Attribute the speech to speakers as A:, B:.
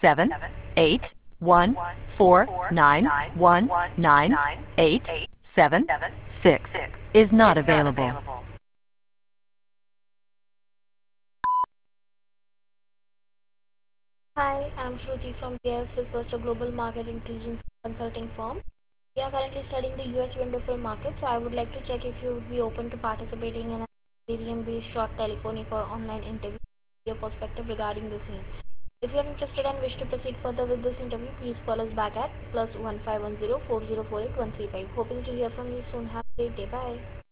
A: 781491986 is not available.
B: Hi, I'm Shruti from PF Research, a global market intelligence consulting firm. We are currently studying the US window film market, so I would like to check if you would be open to participating in a Ethereum-based short telephonic or online interview, your perspective regarding the same. If you are interested and wish to proceed further with this interview, please call us back at +1510 4048 135. Hoping to hear from you soon. Have a great day. Bye.